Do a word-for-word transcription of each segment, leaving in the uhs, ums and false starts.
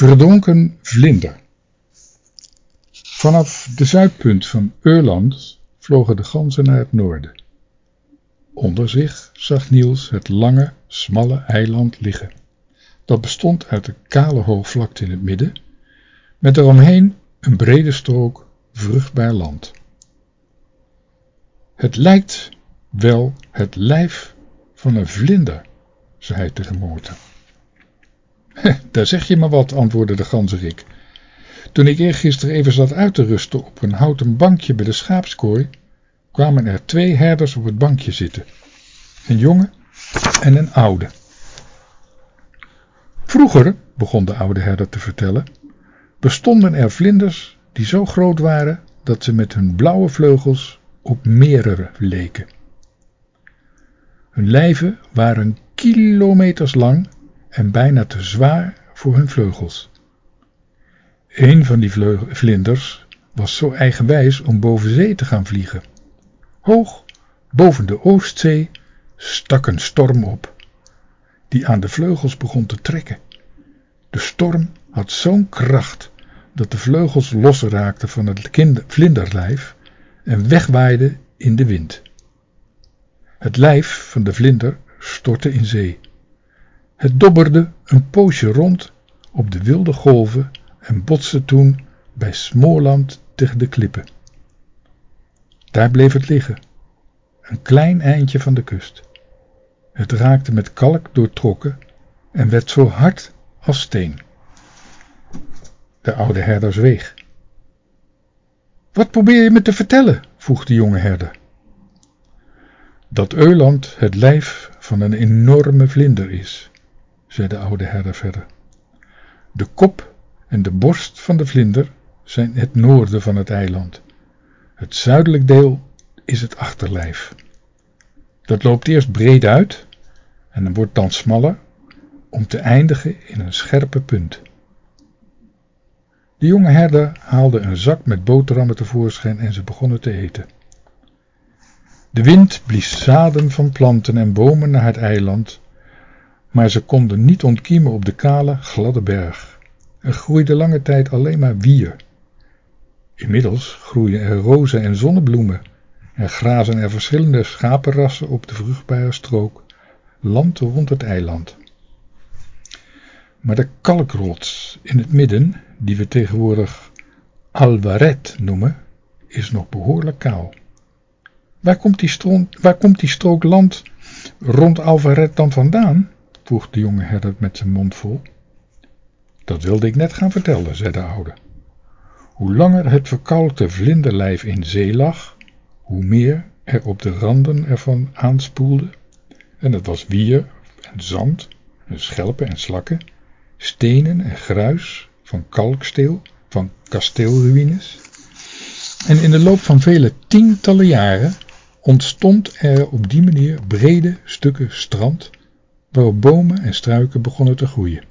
Verdronken vlinder. Vanaf de zuidpunt van Öland vlogen de ganzen naar het noorden. Onder zich zag Niels het lange, smalle eiland liggen. Dat bestond uit een kale hoogvlakte in het midden, met eromheen een brede strook vruchtbaar land. Het lijkt wel het lijf van een vlinder, zei hij tegen Moorten. Daar zeg je maar wat, antwoordde de ganzerik. Toen ik eergisteren even zat uit te rusten op een houten bankje bij de schaapskooi, kwamen er twee herders op het bankje zitten. Een jonge en een oude. Vroeger, begon de oude herder te vertellen, bestonden er vlinders die zo groot waren dat ze met hun blauwe vleugels op meren leken. Hun lijven waren kilometers lang en bijna te zwaar voor hun vleugels. Een van die vlinders was zo eigenwijs om boven zee te gaan vliegen. Hoog boven de Oostzee stak een storm op, die aan de vleugels begon te trekken. De storm had zo'n kracht dat de vleugels losraakten van het vlinderlijf en wegwaaiden in de wind. Het lijf van de vlinder stortte in zee. Het dobberde een poosje rond op de wilde golven en botste toen bij Småland tegen de klippen. Daar bleef het liggen, een klein eindje van de kust. Het raakte met kalk doortrokken en werd zo hard als steen. De oude herder zweeg. Wat probeer je me te vertellen? Vroeg de jonge herder. Dat Öland het lijf van een enorme vlinder is, zei de oude herder verder. De kop en de borst van de vlinder zijn het noorden van het eiland. Het zuidelijk deel is het achterlijf. Dat loopt eerst breed uit en dan wordt dan smaller om te eindigen in een scherpe punt. De jonge herder haalde een zak met boterhammen tevoorschijn en ze begonnen te eten. De wind blies zaden van planten en bomen naar het eiland, maar ze konden niet ontkiemen op de kale, gladde berg. Er groeide lange tijd alleen maar wier. Inmiddels groeien er rozen en zonnebloemen en grazen er verschillende schapenrassen op de vruchtbare strook, land rond het eiland. Maar de kalkrots in het midden, die we tegenwoordig Alvaret noemen, is nog behoorlijk kaal. Waar komt die, stroom, waar komt die strook land rond Alvaret dan vandaan? Vroeg de jonge herder met zijn mond vol. Dat wilde ik net gaan vertellen, zei de oude. Hoe langer het verkalkte vlinderlijf in zee lag, hoe meer er op de randen ervan aanspoelde. En het was wier en zand en schelpen en slakken, stenen en gruis van kalksteel, van kasteelruïnes. En in de loop van vele tientallen jaren ontstond er op die manier brede stukken strand, waarop bomen en struiken begonnen te groeien.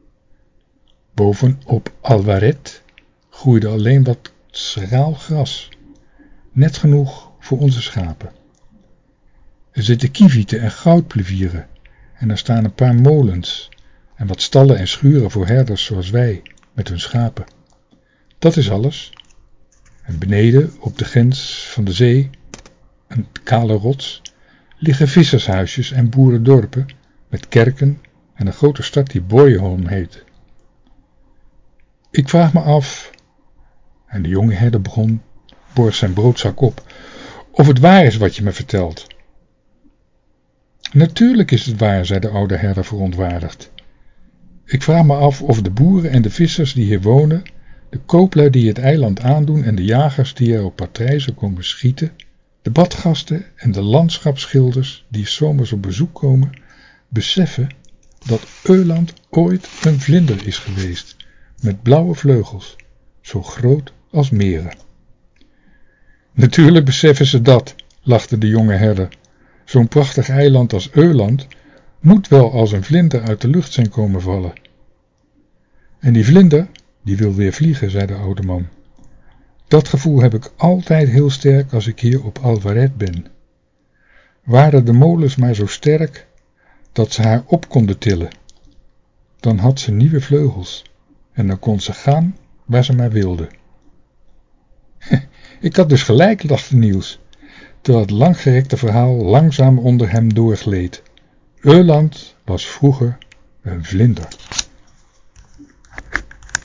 Bovenop Alvaret groeide alleen wat schraal gras, net genoeg voor onze schapen. Er zitten kievieten en goudplevieren en er staan een paar molens en wat stallen en schuren voor herders zoals wij met hun schapen. Dat is alles. En beneden op de grens van de zee, een kale rots, liggen vissershuisjes en boerendorpen met kerken en een grote stad die Bornholm heet. Ik vraag me af, en de jonge herder begon, borg zijn broodzak op, of het waar is wat je me vertelt. Natuurlijk is het waar, zei de oude herder verontwaardigd. Ik vraag me af of de boeren en de vissers die hier wonen, de kooplui die het eiland aandoen en de jagers die er op patrijzen komen schieten, de badgasten en de landschapsschilders die 's zomers op bezoek komen, beseffen dat Öland ooit een vlinder is geweest, met blauwe vleugels, zo groot als meren. Natuurlijk beseffen ze dat, lachte de jonge herder. Zo'n prachtig eiland als Öland moet wel als een vlinder uit de lucht zijn komen vallen. En die vlinder, die wil weer vliegen, zei de oude man. Dat gevoel heb ik altijd heel sterk als ik hier op Alvaret ben. Waren de molens maar zo sterk dat ze haar op konden tillen, dan had ze nieuwe vleugels en dan kon ze gaan waar ze maar wilde. Ik had dus gelijk, lachte Niels, terwijl het langgerekte verhaal langzaam onder hem doorgleed. Öland was vroeger een vlinder.